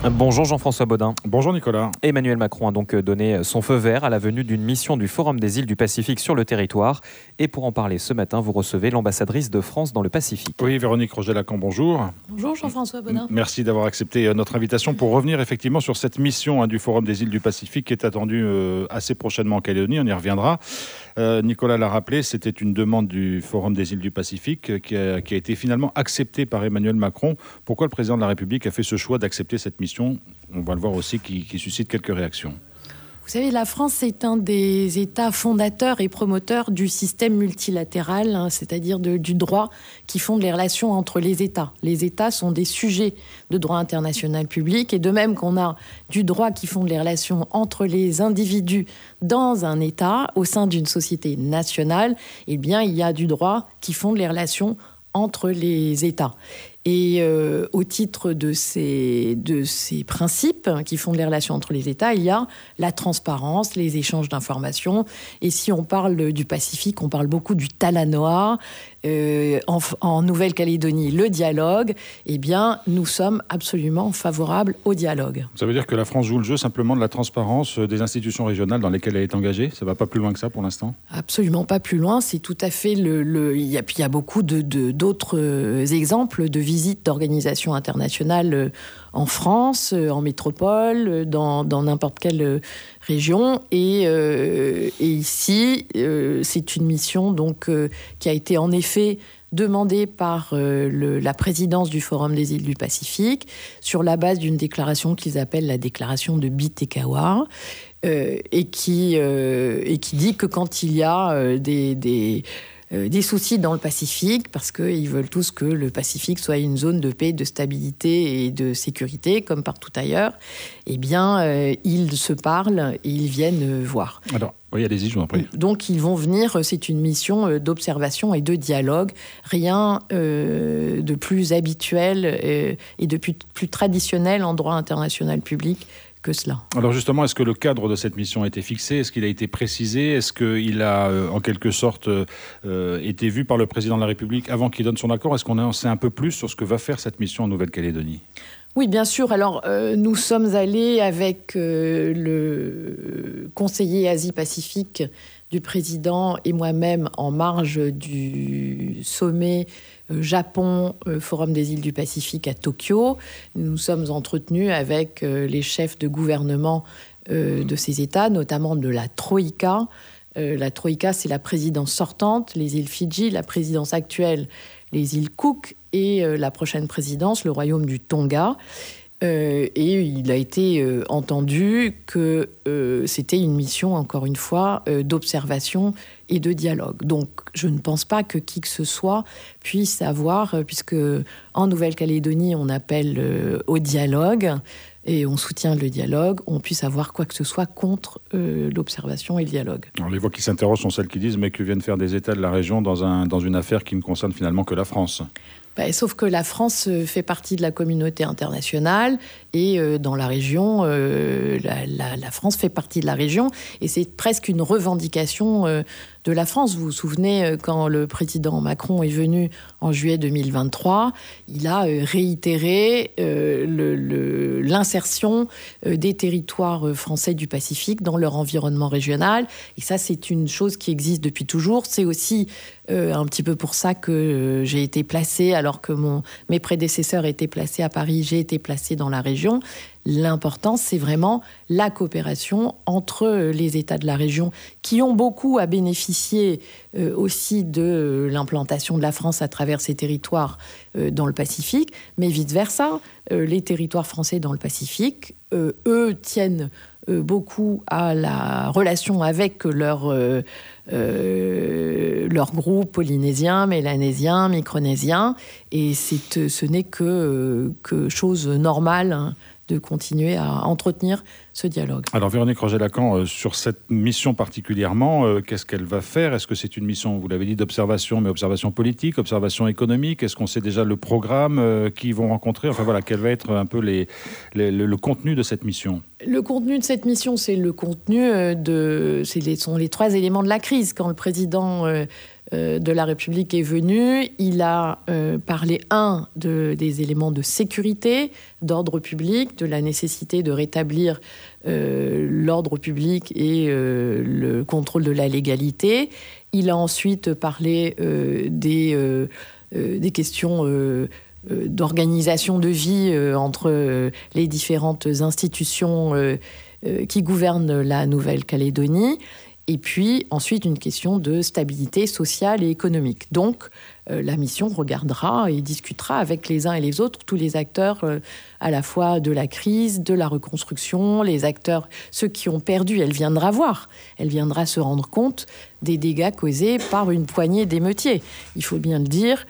Bonjour Jean-François Bodin. Bonjour Nicolas. Emmanuel Macron a donc donné son feu vert à la venue d'une mission du Forum des îles du Pacifique sur le territoire. Et pour en parler ce matin, vous recevez l'ambassadrice de France dans le Pacifique. Oui, Véronique Roger-Lacan, bonjour. Bonjour Jean-François Bodin. Merci d'avoir accepté notre invitation pour revenir effectivement sur cette mission du Forum des îles du Pacifique qui est attendue assez prochainement en Calédonie. On y reviendra. Nicolas l'a rappelé, c'était une demande du Forum des îles du Pacifique qui a été finalement acceptée par Emmanuel Macron. Pourquoi le président de la République a fait ce choix d'accepter cette mission ? On va le voir aussi qui suscite quelques réactions. Vous savez, la France est un des États fondateurs et promoteurs du système multilatéral, c'est-à-dire du droit qui fonde les relations entre les États. Les États sont des sujets de droit international public, et de même qu'on a du droit qui fonde les relations entre les individus dans un État, au sein d'une société nationale, eh bien, il y a du droit qui fonde les relations entre les États. Et au titre de ces principes qui fondent les relations entre les États, il y a la transparence, les échanges d'informations. Et si on parle du Pacifique, on parle beaucoup du Talanoa. En Nouvelle-Calédonie, le dialogue. Eh bien, nous sommes absolument favorables au dialogue. Ça veut dire que la France joue le jeu simplement de la transparence des institutions régionales dans lesquelles elle est engagée. Ça ne va pas plus loin que ça pour l'instant ? Absolument pas plus loin. C'est tout à fait il y a beaucoup d'autres exemples de visites d'organisations internationales en France, en métropole, dans n'importe quelle région. Et ici, c'est une mission donc, qui a été en effet demandée par la présidence du Forum des îles du Pacifique sur la base d'une déclaration qu'ils appellent la déclaration de Bitekawa, et qui dit que quand il y a des soucis dans le Pacifique, parce qu'ils veulent tous que le Pacifique soit une zone de paix, de stabilité et de sécurité, comme partout ailleurs, eh bien, ils se parlent et ils viennent voir. Alors, oui, allez-y, je vous en prie. Donc, ils vont venir, c'est une mission d'observation et de dialogue, rien de plus habituel et de plus traditionnel en droit international public que cela. Alors justement, est-ce que le cadre de cette mission a été fixé ? Est-ce qu'il a été précisé ? Est-ce qu'il a, en quelque sorte, été vu par le président de la République avant qu'il donne son accord ? Est-ce qu'on en sait un peu plus sur ce que va faire cette mission en Nouvelle-Calédonie ? Oui, bien sûr. Alors, nous sommes allés avec le conseiller Asie-Pacifique du président et moi-même en marge du sommet Japon, Forum des îles du Pacifique à Tokyo. Nous sommes entretenus avec les chefs de gouvernement de ces États, notamment de la Troïka. La Troïka, c'est la présidence sortante, les îles Fidji, la présidence actuelle, les îles Cook, et la prochaine présidence, le royaume du Tonga. Et il a été entendu que c'était une mission, encore une fois, d'observation et de dialogue. Donc, je ne pense pas que qui que ce soit puisse avoir, puisque en Nouvelle-Calédonie, on appelle au dialogue et on soutient le dialogue, on puisse avoir quoi que ce soit contre l'observation et le dialogue. Alors, les voix qui s'interrogent sont celles qui disent « mais que viennent faire des États de la région dans une affaire qui ne concerne finalement que la France ?» Sauf que la France fait partie de la communauté internationale et dans la région, la France fait partie de la région et c'est presque une revendication de la France. Vous vous souvenez, quand le président Macron est venu en juillet 2023, il a réitéré l'insertion des territoires français du Pacifique dans leur environnement régional. Et ça, c'est une chose qui existe depuis toujours. C'est aussi un petit peu pour ça que j'ai été placée, alors que mes prédécesseurs étaient placés à Paris, j'ai été placée dans la région. L'important, c'est vraiment la coopération entre les États de la région qui ont beaucoup à bénéficier aussi de l'implantation de la France à travers ces territoires dans le Pacifique, mais vice-versa. Les territoires français dans le Pacifique, eux, tiennent beaucoup à la relation avec leur groupe polynésien, mélanésien, micronésien, et ce n'est que chose normale, hein, de continuer à entretenir ce dialogue. Alors Véronique Roger-Lacan, sur cette mission particulièrement, qu'est-ce qu'elle va faire ? Est-ce que c'est une mission, vous l'avez dit, d'observation, mais observation politique, observation économique ? Est-ce qu'on sait déjà le programme qu'ils vont rencontrer ? Enfin voilà, quel va être un peu le contenu de cette mission ? Le contenu de cette mission, c'est le contenu sont les trois éléments de la crise. Quand le président de la République est venu, il a parlé, des éléments de sécurité, d'ordre public, de la nécessité de rétablir l'ordre public et le contrôle de la légalité. Il a ensuite parlé des questions d'organisation de vie entre les différentes institutions qui gouvernent la Nouvelle-Calédonie. Et puis ensuite une question de stabilité sociale et économique. Donc la mission regardera et discutera avec les uns et les autres, tous les acteurs à la fois de la crise, de la reconstruction, les acteurs, ceux qui ont perdu, elle viendra voir. Elle viendra se rendre compte des dégâts causés par une poignée d'émeutiers. Il faut bien le dire,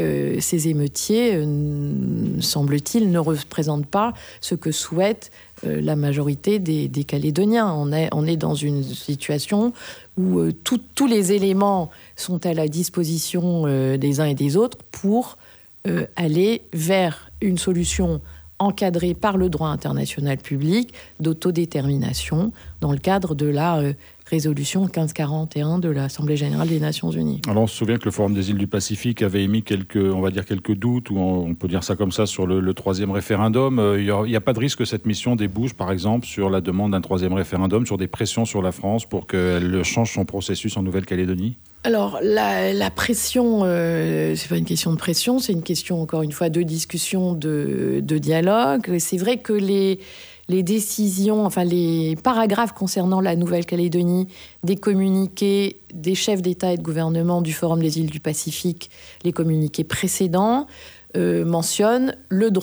ces émeutiers, semble-t-il, ne représentent pas ce que souhaite la majorité des Calédoniens. On est dans une situation où tous les éléments sont à la disposition des uns et des autres pour aller vers une solution encadrée par le droit international public d'autodétermination dans le cadre de la résolution 1541 de l'Assemblée générale des Nations unies. Alors on se souvient que le Forum des îles du Pacifique avait émis quelques doutes, ou on peut dire ça comme ça, sur le troisième référendum. Il n'y a pas de risque que cette mission débouche, par exemple, sur la demande d'un troisième référendum, sur des pressions sur la France pour qu'elle change son processus en Nouvelle-Calédonie ? Alors, la pression, c'est pas une question de pression, c'est une question, encore une fois, de discussion, de dialogue. C'est vrai que les décisions, enfin les paragraphes concernant la Nouvelle-Calédonie, des communiqués des chefs d'État et de gouvernement du Forum des îles du Pacifique, les communiqués précédents, mentionnent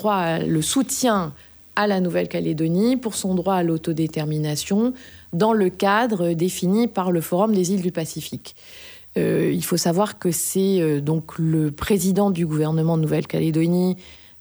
le soutien à la Nouvelle-Calédonie pour son droit à l'autodétermination dans le cadre défini par le Forum des îles du Pacifique. Il faut savoir que c'est donc le président du gouvernement de Nouvelle-Calédonie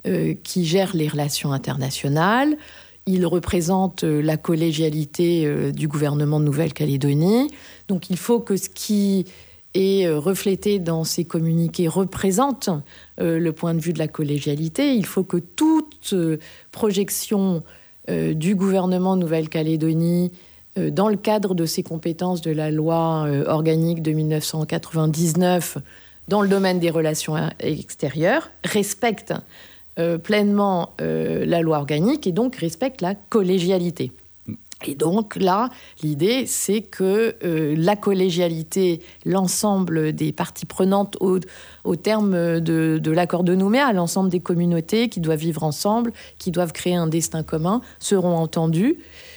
qui gère les relations internationales. Il représente la collégialité du gouvernement de Nouvelle-Calédonie. Donc il faut que ce qui est reflété dans ces communiqués représente le point de vue de la collégialité. Il faut que toute projection du gouvernement de Nouvelle-Calédonie dans le cadre de ses compétences de la loi organique de 1999 dans le domaine des relations extérieures respecte pleinement la loi organique et donc respecte la collégialité. Et donc là, l'idée, c'est que la collégialité, l'ensemble des parties prenantes au terme de l'accord de Nouméa, l'ensemble des communautés qui doivent vivre ensemble, qui doivent créer un destin commun, seront entendues.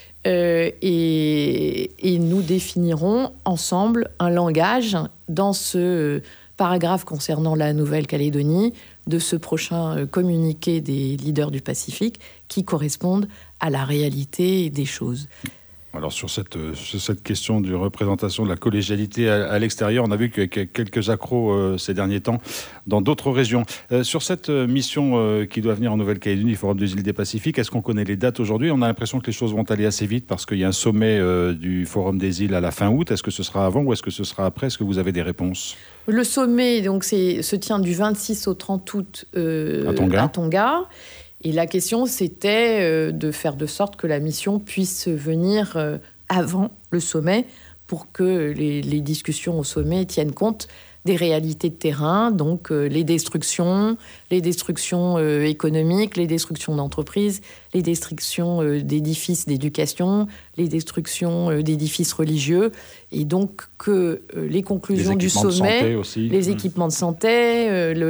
Et nous définirons ensemble un langage dans ce paragraphe concernant la Nouvelle-Calédonie de ce prochain communiqué des leaders du Pacifique qui correspondent à la réalité des choses. Alors sur cette question de représentation de la collégialité à l'extérieur, on a vu qu'il y a quelques accros ces derniers temps dans d'autres régions. Sur cette mission qui doit venir en Nouvelle-Calédonie, le Forum des îles du Pacifique, est-ce qu'on connaît les dates aujourd'hui ? On a l'impression que les choses vont aller assez vite parce qu'il y a un sommet du Forum des îles à la fin août. Est-ce que ce sera avant ou est-ce que ce sera après ? Est-ce que vous avez des réponses ? Le sommet donc, se tient du 26 au 30 août à Tonga. Et la question, c'était de faire de sorte que la mission puisse venir avant le sommet pour que les discussions au sommet tiennent compte des réalités de terrain, donc les destructions économiques, les destructions d'entreprises, les destructions d'édifices d'éducation, les destructions d'édifices religieux, et donc que les conclusions du sommet, les équipements de santé,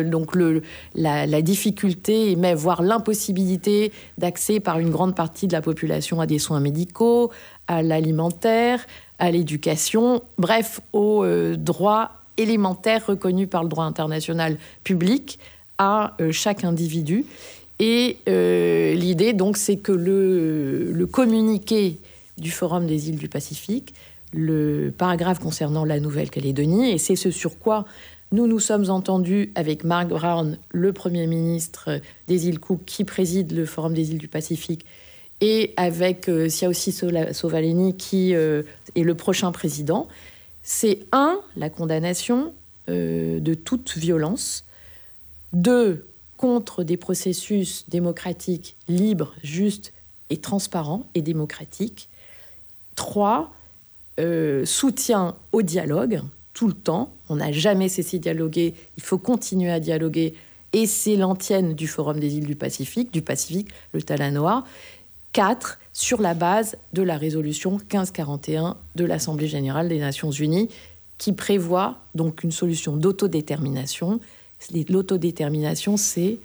la difficulté, mais voire l'impossibilité d'accès par une grande partie de la population à des soins médicaux, à l'alimentaire, à l'éducation, bref, aux droits élémentaire reconnu par le droit international public à chaque individu. Et l'idée, donc, c'est que le communiqué du Forum des îles du Pacifique, le paragraphe concernant la Nouvelle-Calédonie, et c'est ce sur quoi nous sommes entendus avec Mark Brown, le Premier ministre des îles Cook, qui préside le Forum des îles du Pacifique, et avec Siaosi Sovaleni, qui est le prochain président. C'est la condamnation de toute violence. 2, contre des processus démocratiques libres, justes et transparents et démocratiques. 3, soutien au dialogue tout le temps. On n'a jamais cessé de dialoguer. Il faut continuer à dialoguer. Et c'est l'antienne du Forum des îles du Pacifique, le Talanoa. 4, sur la base de la résolution 1541 de l'Assemblée générale des Nations unies, qui prévoit donc une solution d'autodétermination. L'autodétermination, c'est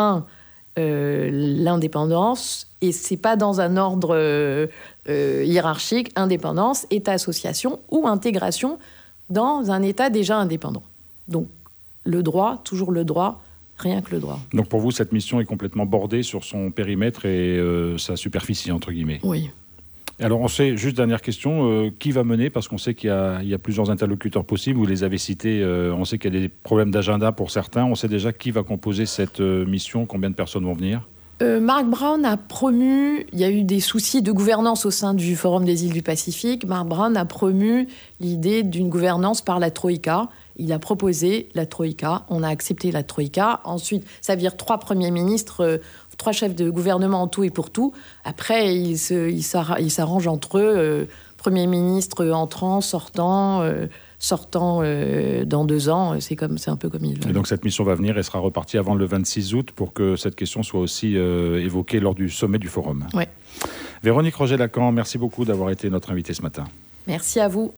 l'indépendance, et c'est pas dans un ordre hiérarchique, indépendance, État-association ou intégration dans un État déjà indépendant. Donc le droit, toujours le droit, rien que le droit. Donc pour vous, cette mission est complètement bordée sur son périmètre et sa superficie, entre guillemets. Oui. Alors on sait, juste dernière question, qui va mener, parce qu'on sait qu'il y a plusieurs interlocuteurs possibles, vous les avez cités, on sait qu'il y a des problèmes d'agenda pour certains, on sait déjà qui va composer cette mission, combien de personnes vont venir ? Mark Brown a promu, il y a eu des soucis de gouvernance au sein du Forum des îles du Pacifique, Mark Brown a promu l'idée d'une gouvernance par la Troïka. Il a proposé la Troïka, on a accepté la Troïka. Ensuite, ça veut dire 3 premiers ministres, 3 chefs de gouvernement en tout et pour tout. Après, ils s'arrangent entre eux, Premier ministre entrant, sortant dans 2 ans. C'est un peu comme il veut. Et donc cette mission va venir et sera repartie avant le 26 août pour que cette question soit aussi évoquée lors du sommet du Forum. Oui. Véronique Roger-Lacan, merci beaucoup d'avoir été notre invitée ce matin. Merci à vous.